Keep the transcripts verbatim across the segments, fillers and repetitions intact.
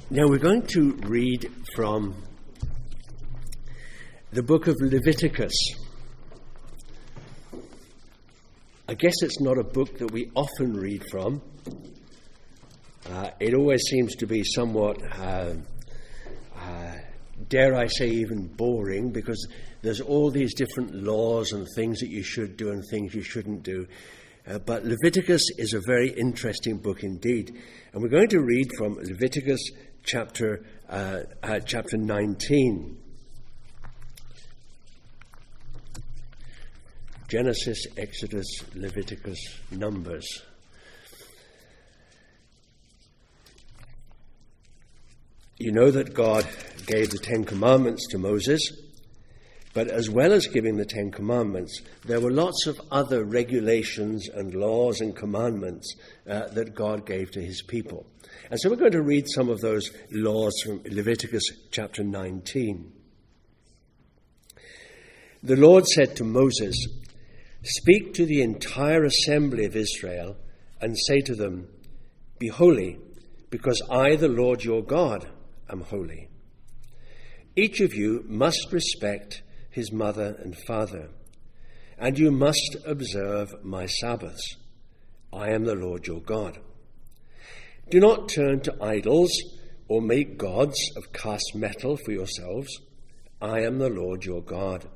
Now we're going to read from the book of Leviticus. I guess it's not a book that we often read from. Uh, it always seems to be somewhat, uh, uh, dare I say, even boring, because there's all these different laws and things that you should do and things you shouldn't do. Uh, but Leviticus is a very interesting book indeed. And we're going to read from Leviticus chapter uh, uh, chapter nineteen. Genesis, Exodus, Leviticus, Numbers. You know that God gave the Ten Commandments to Moses, but as well as giving the Ten Commandments, there were lots of other regulations and laws and commandments uh, that God gave to his people. And so we're going to read some of those laws from Leviticus chapter nineteen. The Lord said to Moses, "Speak to the entire assembly of Israel and say to them, 'Be holy, because I, the Lord your God, am holy. Each of you must respect his mother and father, and you must observe my Sabbaths. I am the Lord your God. Do not turn to idols or make gods of cast metal for yourselves. I am the Lord your God.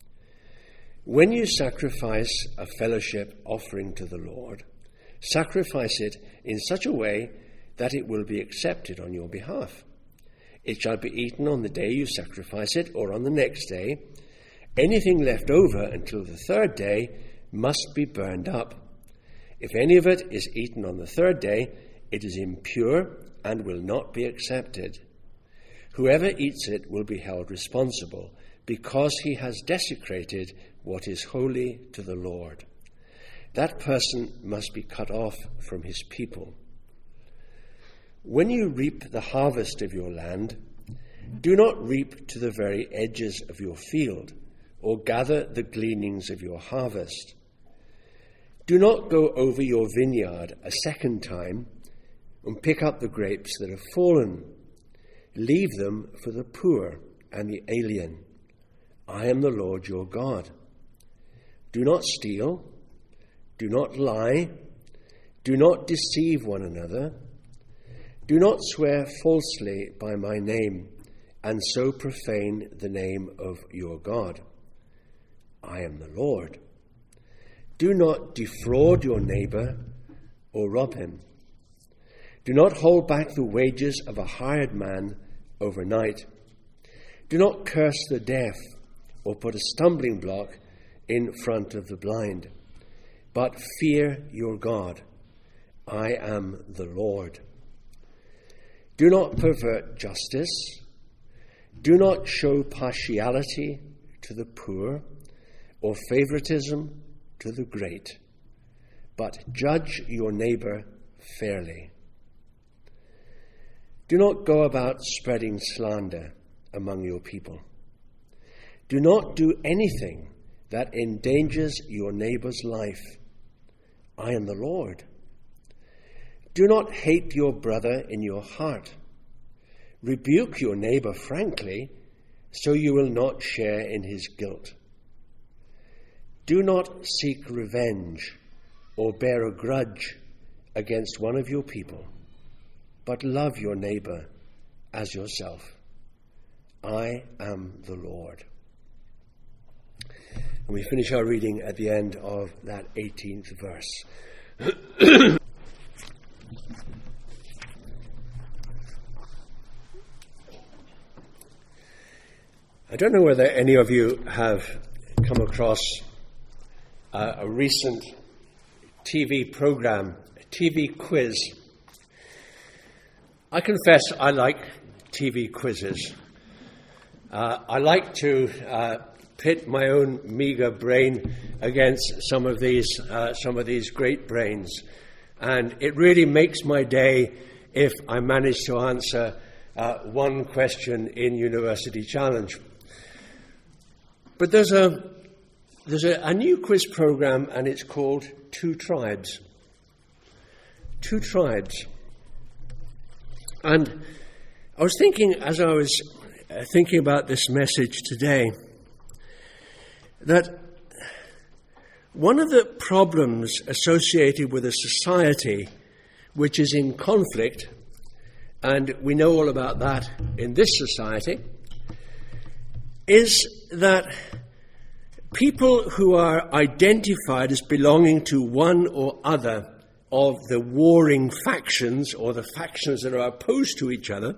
When you sacrifice a fellowship offering to the Lord, sacrifice it in such a way that it will be accepted on your behalf. It shall be eaten on the day you sacrifice it or on the next day. Anything left over until the third day must be burned up. If any of it is eaten on the third day, it is impure and will not be accepted. Whoever eats it will be held responsible, because he has desecrated what is holy to the Lord. That person must be cut off from his people. When you reap the harvest of your land, do not reap to the very edges of your field, or gather the gleanings of your harvest. Do not go over your vineyard a second time and pick up the grapes that have fallen. Leave them for the poor and the alien. I am the Lord your God. Do not steal. Do not lie. Do not deceive one another. Do not swear falsely by my name, and so profane the name of your God. I am the Lord. Do not defraud your neighbor or rob him. Do not hold back the wages of a hired man overnight. Do not curse the deaf or put a stumbling block in front of the blind, but fear your God. I am the Lord. Do not pervert justice. Do not show partiality to the poor or favoritism to the great, but judge your neighbor fairly. Do not go about spreading slander among your people. Do not do anything that endangers your neighbor's life. I am the Lord. Do not hate your brother in your heart. Rebuke your neighbor frankly, so you will not share in his guilt. Do not seek revenge or bear a grudge against one of your people, but love your neighbor as yourself. I am the Lord." And we finish our reading at the end of that eighteenth verse. I don't know whether any of you have come across uh, a recent T V program, a T V quiz. I confess I like T V quizzes. Uh, I like to uh, pit my own meager brain against some of these uh, some of these great brains, and it really makes my day if I manage to answer uh, one question in University Challenge. But there's a there's a, a new quiz program, and it's called Two Tribes. Two Tribes. And I was thinking, as I was uh, thinking about this message today, that one of the problems associated with a society which is in conflict, and we know all about that in this society, is that people who are identified as belonging to one or other of the warring factions, or the factions that are opposed to each other,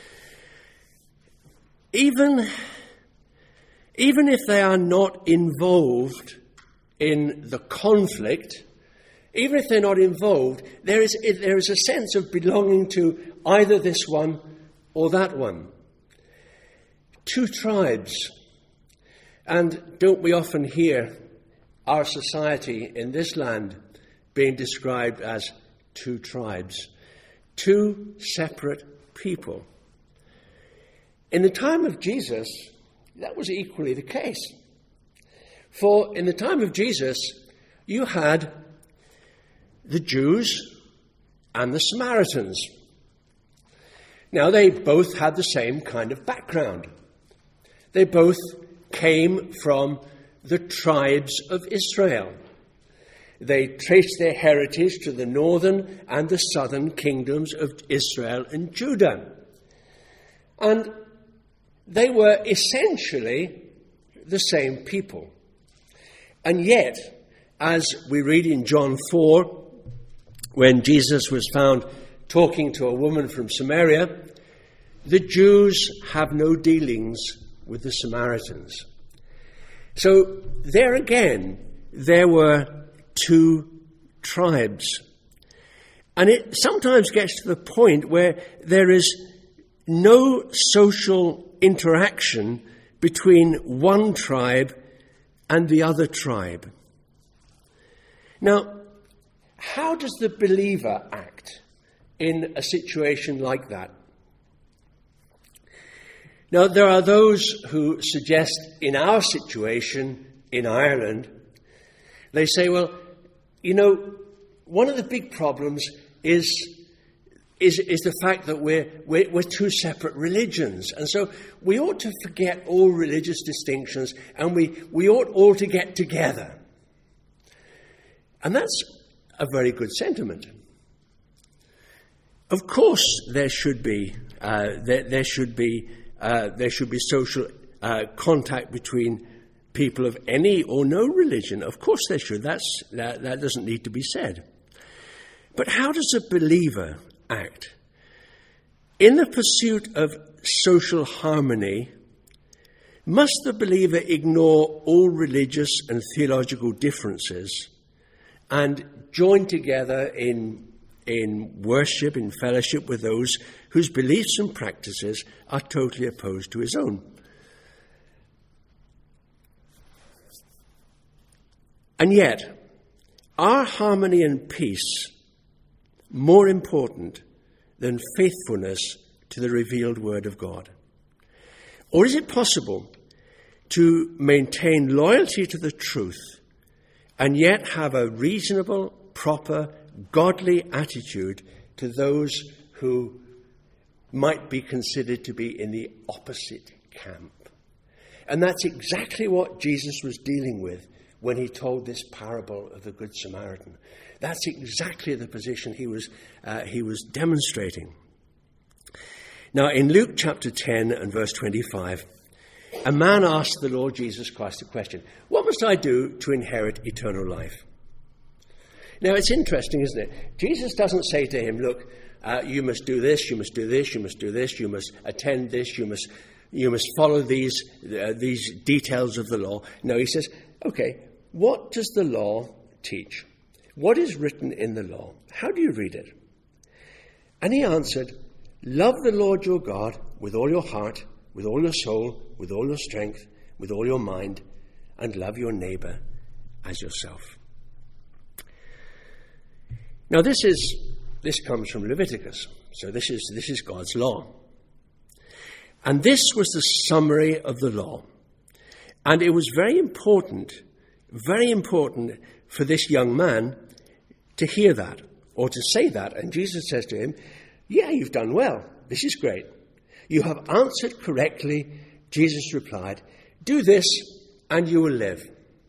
even, even if they are not involved in the conflict, even if they're not involved, there is, there is a sense of belonging to either this one or that one. Two tribes. And don't we often hear our society in this land being described as two tribes, two separate people? In the time of Jesus, that was equally the case. For in the time of Jesus, you had the Jews and the Samaritans. Now, they both had the same kind of background. They both came from the tribes of Israel. They traced their heritage to the northern and the southern kingdoms of Israel and Judah. And they were essentially the same people. And yet, as we read in John four, when Jesus was found talking to a woman from Samaria, the Jews have no dealings with the Samaritans. So there again, there were two tribes. And it sometimes gets to the point where there is no social interaction between one tribe and the other tribe. Now, how does the believer act in a situation like that? Now, there are those who suggest in our situation in Ireland, they say, well, you know, one of the big problems is is, is the fact that we're, we're, we're two separate religions. And so we ought to forget all religious distinctions, and we, we ought all to get together. And that's a very good sentiment. Of course, there should be uh, there, there should be uh, there should be social uh, contact between people of any or no religion. Of course, there should. That's that, that doesn't need to be said. But how does a believer act in the pursuit of social harmony? Must the believer ignore all religious and theological differences and join together in, in worship, in fellowship with those whose beliefs and practices are totally opposed to his own? And yet, are harmony and peace more important than faithfulness to the revealed Word of God? Or is it possible to maintain loyalty to the truth and yet have a reasonable, proper, godly attitude to those who might be considered to be in the opposite camp? And that's exactly what Jesus was dealing with when he told this parable of the Good Samaritan. That's exactly the position he was uh, he was demonstrating. Now, in Luke chapter ten and verse twenty-five, a man asked the Lord Jesus Christ a question: "What must I do to inherit eternal life?" Now, it's interesting, isn't it? Jesus doesn't say to him, "Look, uh, you must do this, you must do this, you must do this, you must attend this, you must you must follow these uh, these details of the law." No, he says, "Okay, what does the law teach? What is written in the law? How do you read it?" And he answered, "Love the Lord your God with all your heart, with all your soul, with all your strength, with all your mind, and love your neighbor as yourself." Now this is this comes from Leviticus. So this is this is God's law. And this was the summary of the law. And it was very important, very important for this young man to hear that, or to say that. And Jesus says to him, "Yeah, you've done well. This is great. You have answered correctly, Jesus replied. Do this and you will live.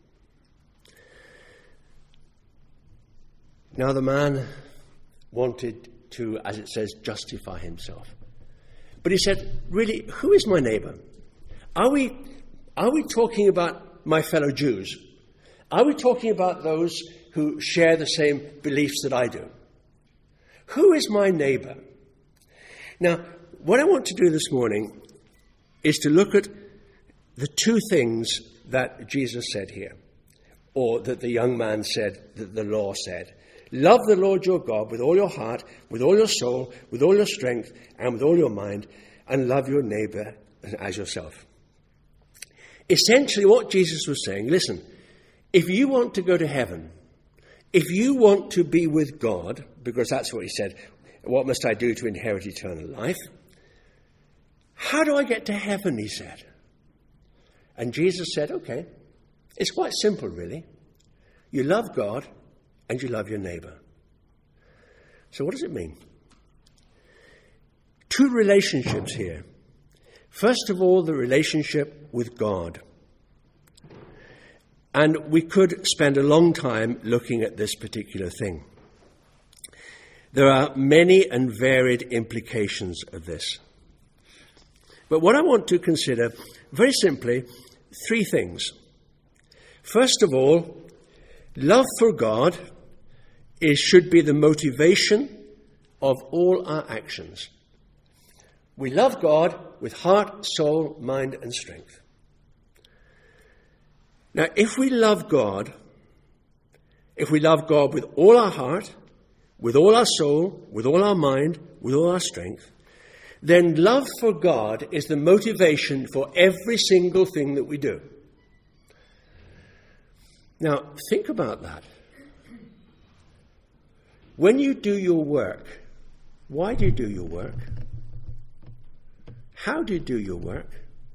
Now the man wanted to, as it says, justify himself. But he said, really, who is my neighbor? Are we, are we talking about my fellow Jews? Are we talking about those who share the same beliefs that I do? Who is my neighbor? Now, what I want to do this morning is to look at the two things that Jesus said here, or that the young man said, that the law said. Love the Lord your God with all your heart, with all your soul, with all your strength, and with all your mind, and love your neighbor as yourself. Essentially what Jesus was saying, listen, if you want to go to heaven, if you want to be with God, because that's what he said, what must I do to inherit eternal life? How do I get to heaven, he said. And Jesus said, okay, it's quite simple, really. You love God and you love your neighbor. So what does it mean? Two relationships here. First of all, the relationship with God. And we could spend a long time looking at this particular thing. There are many and varied implications of this. But what I want to consider, very simply, three things. First of all, love for God is, should be the motivation of all our actions. We love God with heart, soul, mind, and strength. Now, if we love God, if we love God with all our heart, with all our soul, with all our mind, with all our strength, then love for God is the motivation for every single thing that we do. Now, think about that. When you do your work, why do you do your work? How do you do your work?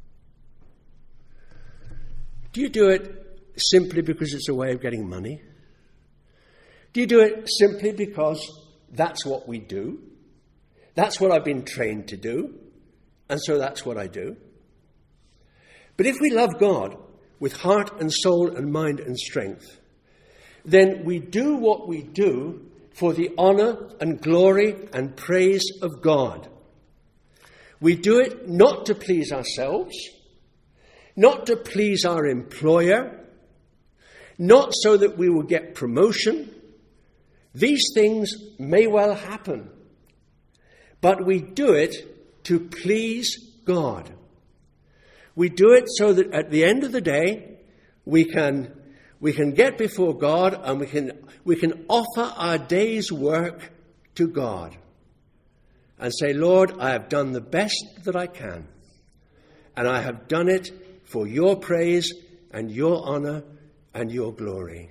Do you do it simply because it's a way of getting money? Do you do it simply because that's what we do? That's what I've been trained to do, and so that's what I do. But if we love God with heart and soul and mind and strength, then we do what we do for the honor and glory and praise of God. We do it not to please ourselves, not to please our employer, not so that we will get promotion. These things may well happen, but we do it to please God. We do it so that at the end of the day, we can we can get before God and we can we can offer our day's work to God and say, Lord, I have done the best that I can, and I have done it for your praise and your honor and your glory.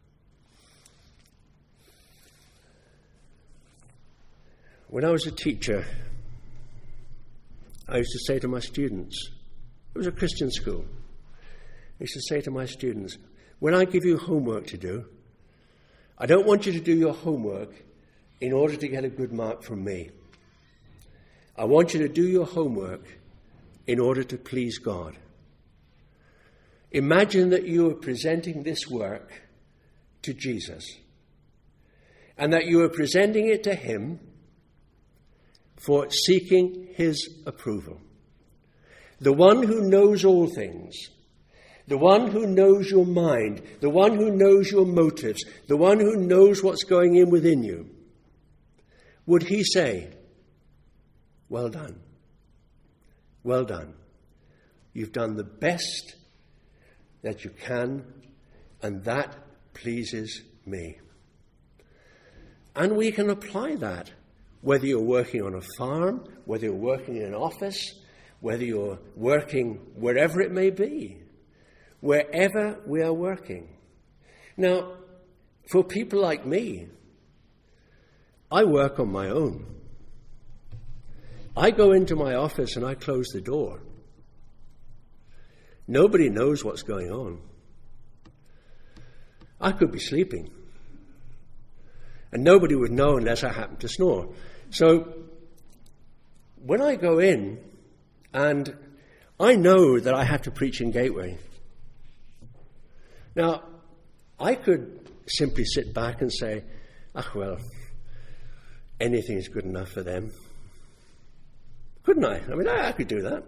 When I was a teacher, I used to say to my students, it was a Christian school, I used to say to my students, when I give you homework to do, I don't want you to do your homework in order to get a good mark from me. I want you to do your homework in order to please God. Imagine that you are presenting this work to Jesus and that you are presenting it to him for seeking his approval. The one who knows all things, the one who knows your mind, the one who knows your motives, the one who knows what's going in within you, would he say, well done, well done. You've done the best that you can, and that pleases me. And we can apply that, whether you're working on a farm, whether you're working in an office, whether you're working wherever it may be, wherever we are working. Now, for people like me, I work on my own. I go into my office and I close the door. Nobody knows what's going on. I could be sleeping. And nobody would know unless I happen to snore. So when I go in, And I know that I have to preach in Gateway. Now, I could simply sit back and say, ah, well, anything is good enough for them. Couldn't I? I mean, I, I could do that.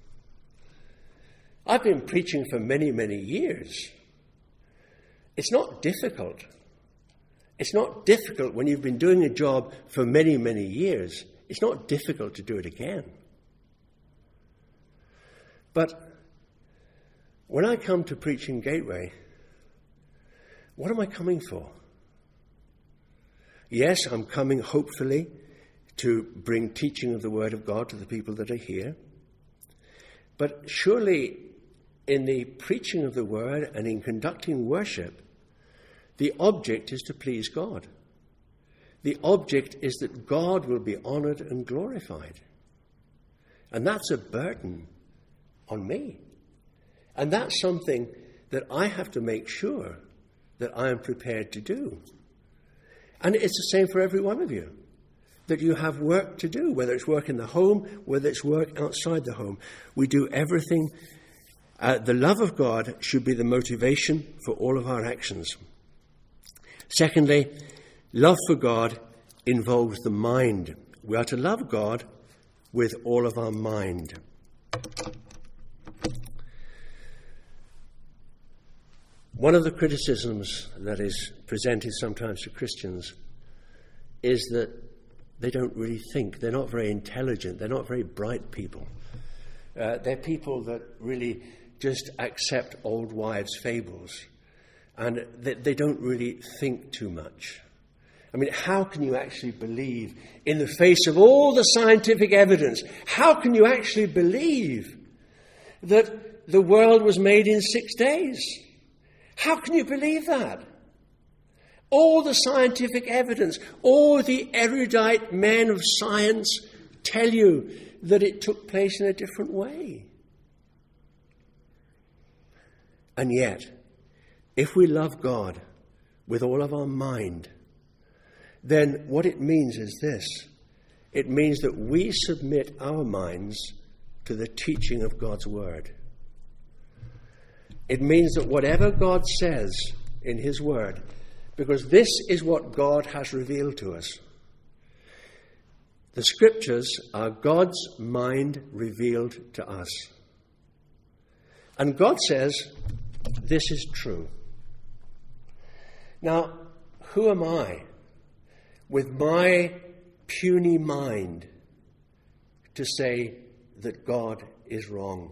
I've been preaching for many, many years. It's not difficult. It's not difficult when you've been doing a job for many, many years. It's not difficult to do it again. But when I come to preach in Gateway, what am I coming for? Yes, I'm coming hopefully to bring teaching of the Word of God to the people that are here. But surely in the preaching of the Word and in conducting worship, the object is to please God. The object is that God will be honored and glorified. And that's a burden on me. And that's something that I have to make sure that I am prepared to do. And it's the same for every one of you, that you have work to do, whether it's work in the home, whether it's work outside the home. We do everything. Uh, the love of God should be the motivation for all of our actions. Secondly, love for God involves the mind. We are to love God with all of our mind. One of the criticisms that is presented sometimes to Christians is that they don't really think. They're not very intelligent. They're not very bright people. Uh, they're people that really just accept old wives' fables. And they, they don't really think too much. I mean, how can you actually believe in the face of all the scientific evidence? How can you actually believe that the world was made in six days? How can you believe that? All the scientific evidence, all the erudite men of science tell you that it took place in a different way. And yet, if we love God with all of our mind, then what it means is this. It means that we submit our minds to the teaching of God's Word. It means that whatever God says in His Word, because this is what God has revealed to us. The Scriptures are God's mind revealed to us. And God says, this is true. Now, who am I, with my puny mind, to say that God is wrong?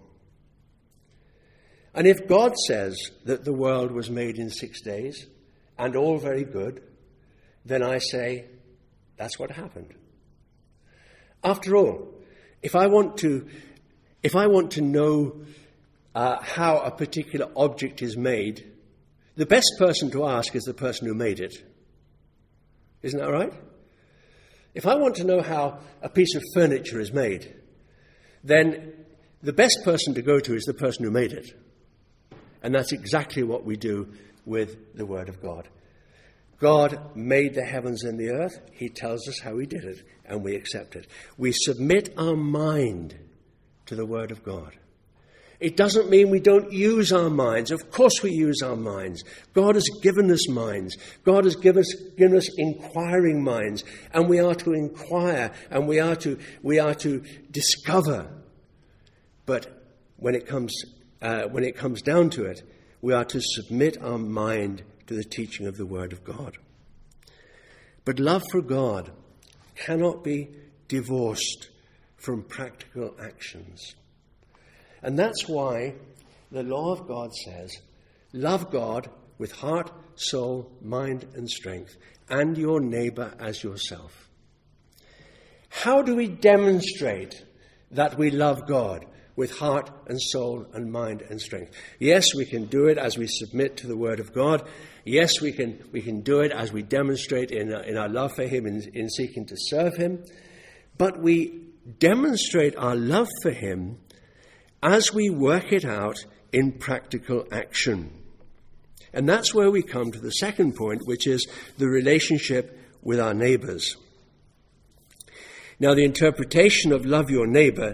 And if God says that the world was made in six days, and all very good, then I say, that's what happened. After all, if I want to, if I want to know uh, how a particular object is made, the best person to ask is the person who made it. Isn't that right? If I want to know how a piece of furniture is made, then the best person to go to is the person who made it. And that's exactly what we do with the Word of God. God made the heavens and the earth. He tells us how He did it, and we accept it. We submit our mind to the Word of God. It doesn't mean we don't use our minds. Of course we use our minds. God has given us minds. God has given us, given us inquiring minds, and we are to inquire, and we are to we are to discover. But when it comes uh, when it comes down to it, we are to submit our mind to the teaching of the Word of God. But love for God cannot be divorced from practical actions. And that's why the law of God says, love God with heart, soul, mind, and strength, and your neighbor as yourself. How do we demonstrate that we love God with heart and soul and mind and strength? Yes, we can do it as we submit to the Word of God. Yes, we can we can do it as we demonstrate in, in our love for Him, in, in seeking to serve Him. But we demonstrate our love for Him as we work it out in practical action. And that's where we come to the second point, which is the relationship with our neighbors. Now, the interpretation of love your neighbor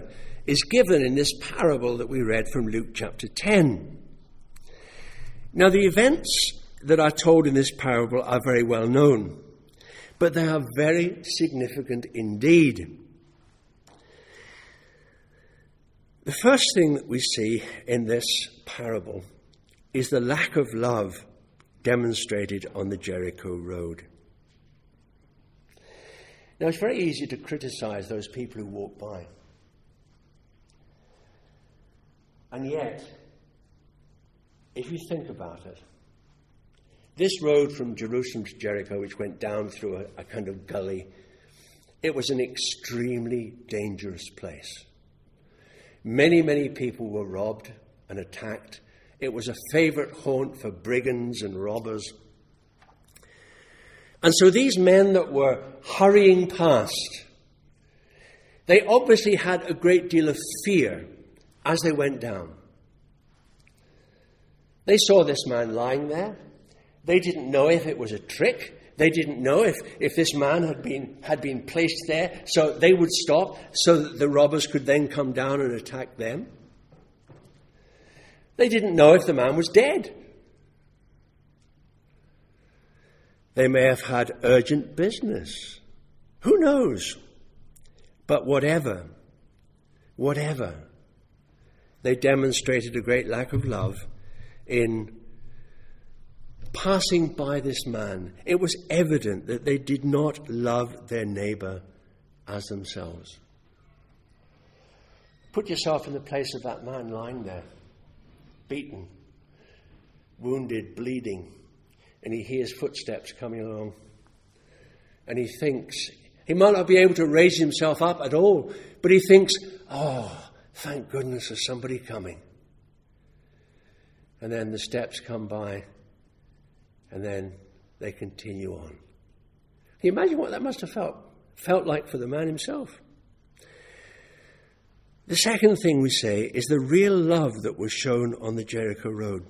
is given in this parable that we read from Luke chapter ten. Now, the events that are told in this parable are very well known, but they are very significant indeed. The first thing that we see in this parable is the lack of love demonstrated on the Jericho road. Now, it's very easy to criticize those people who walk by. And yet, if you think about it, this road from Jerusalem to Jericho, which went down through a, a kind of gully, it was an extremely dangerous place. Many, many people were robbed and attacked. It was a favorite haunt for brigands and robbers. And so these men that were hurrying past, they obviously had a great deal of fear as they went down. They saw this man lying there. They didn't know if it was a trick. They didn't know if, if this man had been, had been placed there so they would stop so that the robbers could then come down and attack them. They didn't know if the man was dead. They may have had urgent business. Who knows? But whatever, whatever, they demonstrated a great lack of love in passing by this man. It was evident that they did not love their neighbor as themselves. Put yourself in the place of that man lying there, beaten, wounded, bleeding, and he hears footsteps coming along. And he thinks, he might not be able to raise himself up at all, but he thinks, oh, thank goodness there's somebody coming. And then the steps come by, and then they continue on. Can you imagine what that must have felt, felt like for the man himself? The second thing we say is the real love that was shown on the Jericho road.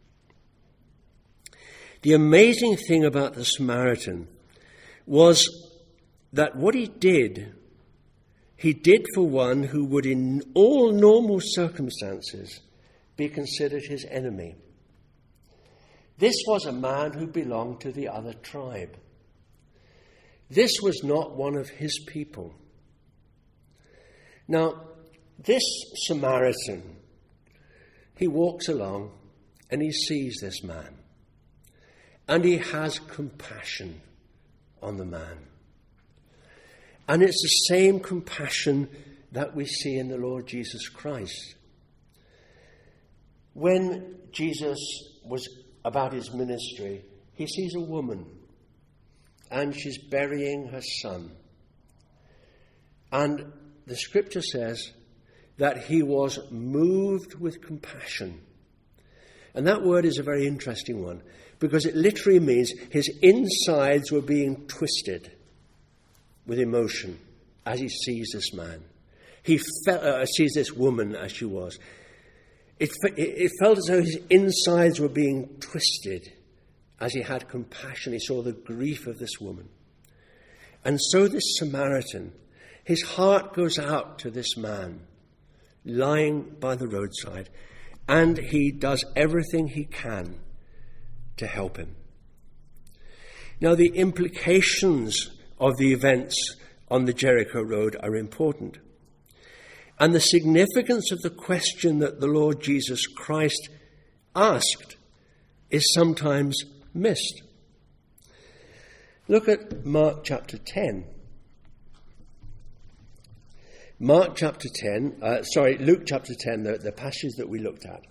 The amazing thing about the Samaritan was that what he did, he did for one who would in all normal circumstances be considered his enemy. This was a man who belonged to the other tribe. This was not one of his people. Now, this Samaritan, he walks along and he sees this man. And he has compassion on the man. And it's the same compassion that we see in the Lord Jesus Christ. When Jesus was about his ministry, he sees a woman and she's burying her son. And the scripture says that he was moved with compassion. And that word is a very interesting one, because it literally means his insides were being twisted with emotion as he sees this man. He felt, uh, sees this woman as she was. It, it felt as though his insides were being twisted as he had compassion. He saw the grief of this woman. And so this Samaritan, his heart goes out to this man lying by the roadside, and he does everything he can to help him. Now, the implications of the events on the Jericho road are important. And the significance of the question that the Lord Jesus Christ asked is sometimes missed. Look at Mark chapter ten. Mark chapter ten, uh, sorry, Luke chapter ten, the, the passage that we looked at.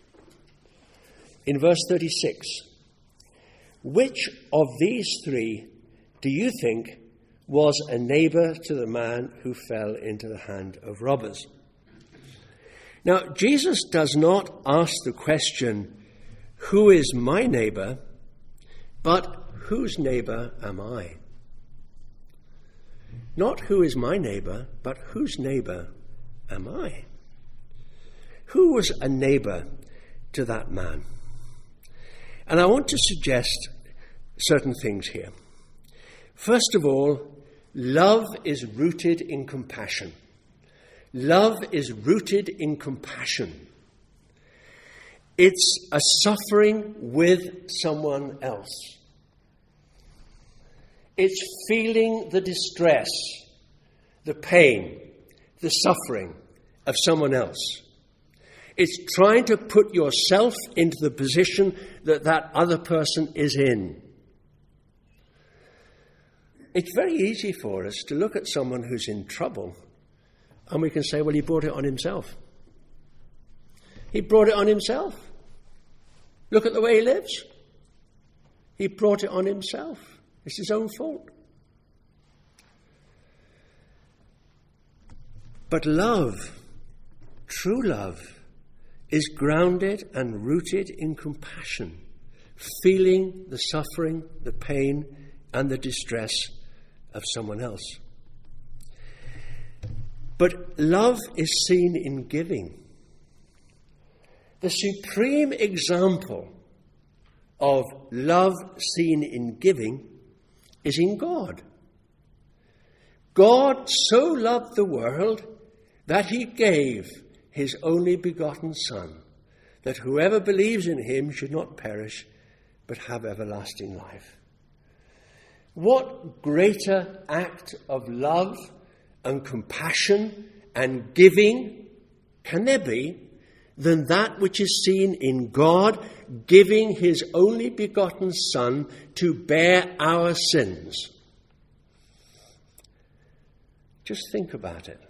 In verse thirty-six, which of these three do you think was a neighbor to the man who fell into the hand of robbers? Now, Jesus does not ask the question, who is my neighbor, but whose neighbor am I? Not who is my neighbor, but whose neighbor am I? Who was a neighbor to that man? And I want to suggest certain things here. First of all, love is rooted in compassion. Love is rooted in compassion. It's a suffering with someone else. It's feeling the distress, the pain, the suffering of someone else. It's trying to put yourself into the position that that other person is in. It's very easy for us to look at someone who's in trouble and we can say, well, he brought it on himself. He brought it on himself. Look at the way he lives. He brought it on himself. It's his own fault. But love, true love, is grounded and rooted in compassion, feeling the suffering, the pain, and the distress of someone else. But love is seen in giving. The supreme example of love seen in giving is in God. God so loved the world that he gave his only begotten Son, that whoever believes in him should not perish, but have everlasting life. What greater act of love and compassion and giving can there be than that which is seen in God giving his only begotten Son to bear our sins? Just think about it.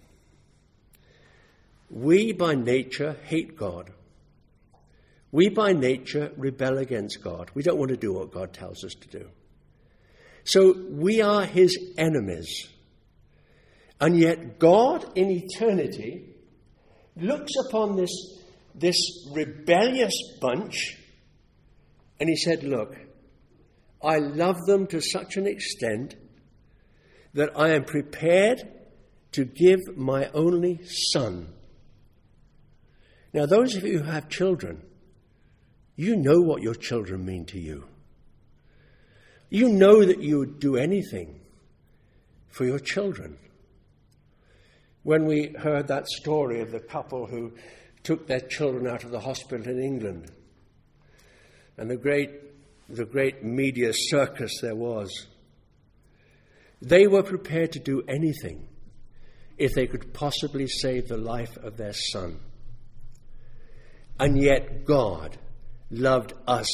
We by nature hate God. We by nature rebel against God. We don't want to do what God tells us to do. So we are his enemies. And yet God in eternity looks upon this, this rebellious bunch and he said, look, I love them to such an extent that I am prepared to give my only Son. Now, those of you who have children, you know what your children mean to you. You know that you would do anything for your children. When we heard that story of the couple who took their children out of the hospital in England, and the great, the great media circus there was, they were prepared to do anything if they could possibly save the life of their son. And yet God loved us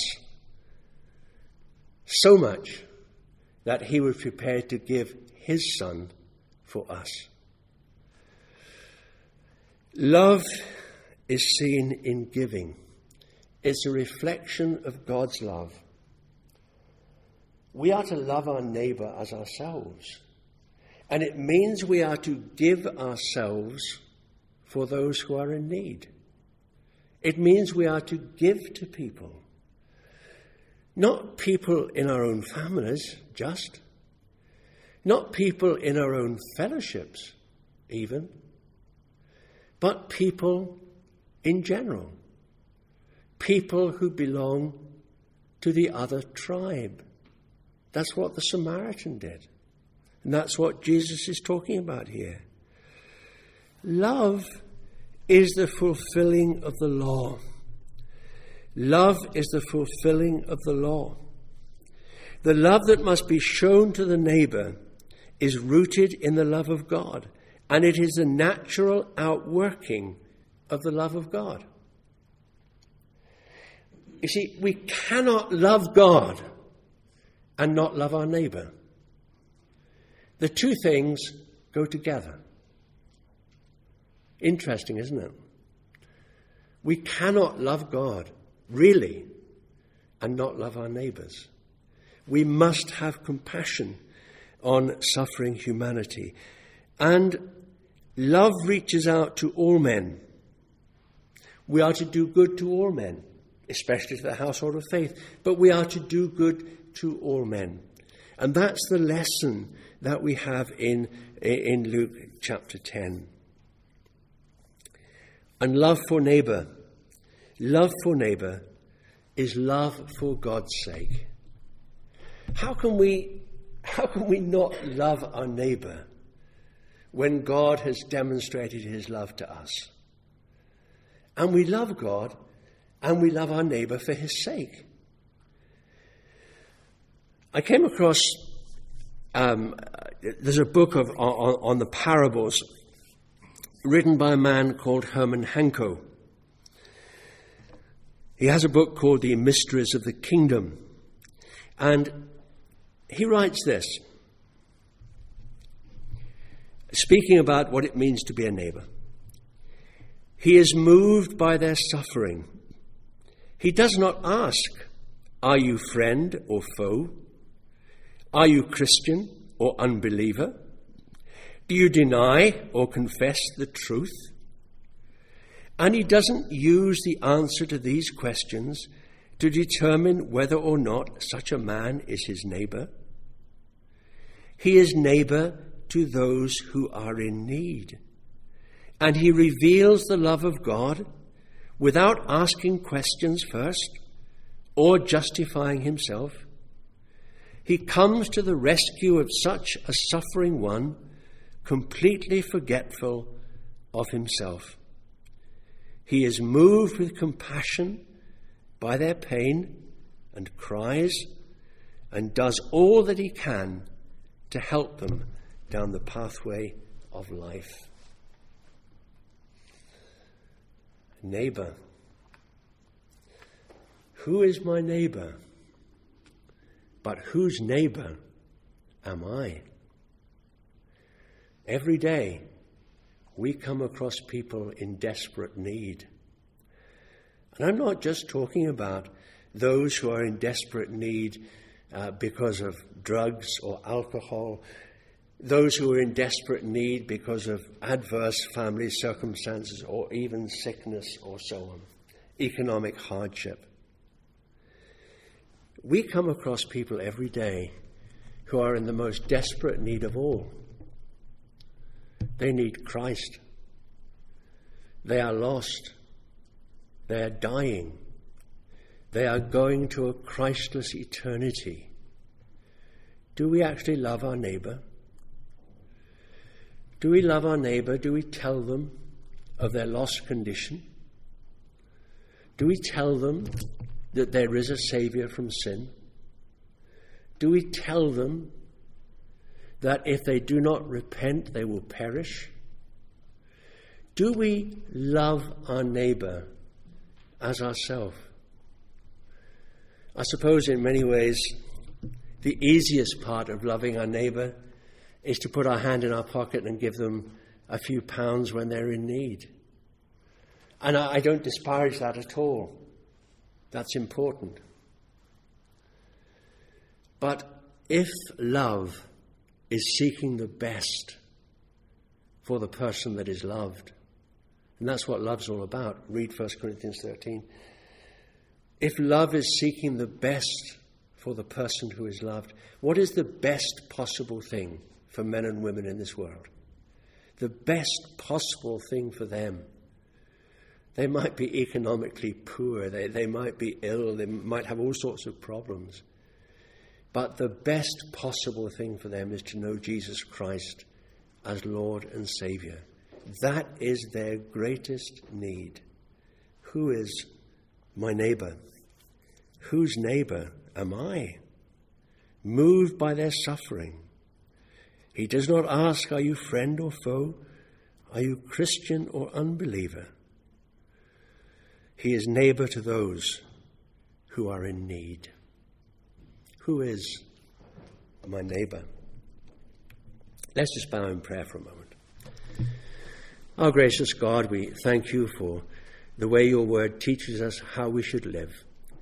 so much that he was prepared to give his Son for us. Love is seen in giving. It's a reflection of God's love. We are to love our neighbour as ourselves. And it means we are to give ourselves for those who are in need. It means we are to give to people. Not people in our own families, just. Not people in our own fellowships, even. But people in general. People who belong to the other tribe. That's what the Samaritan did. And that's what Jesus is talking about here. Love is the fulfilling of the law. Love is the fulfilling of the law. The love that must be shown to the neighbour is rooted in the love of God, and it is the natural outworking of the love of God. You see, we cannot love God and not love our neighbour. The two things go together. Interesting, isn't it? We cannot love God, really, and not love our neighbours. We must have compassion on suffering humanity. And love reaches out to all men. We are to do good to all men, especially to the household of faith, but we are to do good to all men. And that's the lesson that we have in, in Luke chapter ten. And love for neighbour. Love for neighbour is love for God's sake. How can we, how can we not love our neighbour when God has demonstrated his love to us. And we love God and we love our neighbour for his sake. I came across, um, there's a book of, on, on the parables written by a man called Herman Hanko. He has a book called The Mysteries of the Kingdom. And he writes this, speaking about what it means to be a neighbour. He is moved by their suffering. He does not ask, are you friend or foe? Are you Christian or unbeliever? Do you deny or confess the truth? And he doesn't use the answer to these questions to determine whether or not such a man is his neighbour. He is neighbour to those who are in need. And he reveals the love of God without asking questions first or justifying himself. He comes to the rescue of such a suffering one, completely forgetful of himself. He is moved with compassion by their pain and cries and does all that he can to help them down the pathway of life. Neighbour. Who is my neighbour? But whose neighbour am I? Every day we come across people in desperate need. And I'm not just talking about those who are in desperate need uh, because of drugs or alcohol, those who are in desperate need because of adverse family circumstances or even sickness or so on, economic hardship. We come across people every day who are in the most desperate need of all. They need Christ. They are lost. They are dying. They are going to a Christless eternity. Do we actually love our neighbour? Do we love our neighbour? Do we tell them of their lost condition? Do we tell them that there is a Saviour from sin? Do we tell them that if they do not repent, they will perish? Do we love our neighbour as ourselves? I suppose in many ways the easiest part of loving our neighbour is to put our hand in our pocket and give them a few pounds when they're in need. And I, I don't disparage that at all. That's important. But if love is seeking the best for the person that is loved, and that's what love's all about, read First Corinthians thirteen. If love is seeking the best for the person who is loved, what is the best possible thing for men and women in this world? The best possible thing for them. They might be economically poor, they, they might be ill, they might have all sorts of problems. But the best possible thing for them is to know Jesus Christ as Lord and Saviour. That is their greatest need. Who is my neighbour? Whose neighbour am I? Moved by their suffering. He does not ask, are you friend or foe? Are you Christian or unbeliever? He is neighbour to those who are in need. Who is my neighbour? Let's just bow in prayer for a moment. Our gracious God, we thank you for the way your word teaches us how we should live.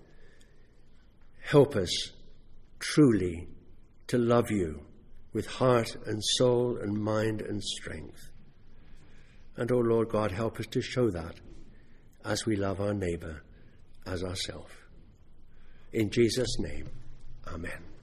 Help us truly to love you with heart and soul and mind and strength. And, oh Lord God, help us to show that as we love our neighbour as ourselves. In Jesus' name, amen.